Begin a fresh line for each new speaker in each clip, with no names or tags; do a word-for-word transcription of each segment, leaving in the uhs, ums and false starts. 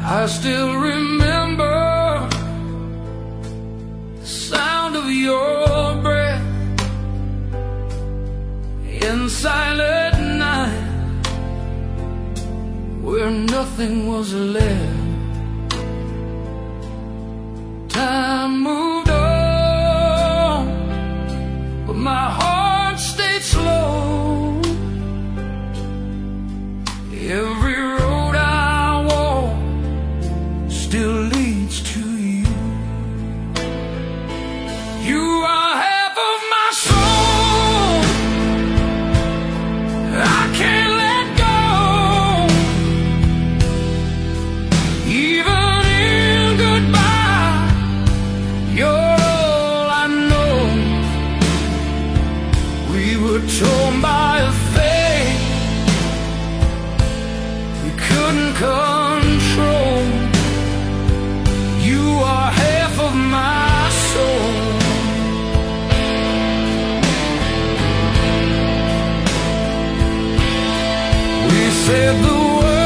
I still remember the sound of your breath in silent night where nothing was left. Time moved on, but my heart stayed slow. Every road I walk still leads to you. You are half of my soul. I can't let go. Even in goodbye, you're all I know. We were torn by a fate we couldn't control. You are half of my soul. We said the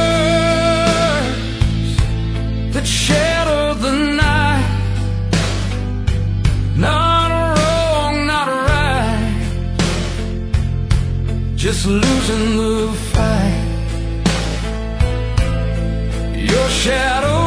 words that shatter the night. Not wrong, not right, just losing the fight. Your shadow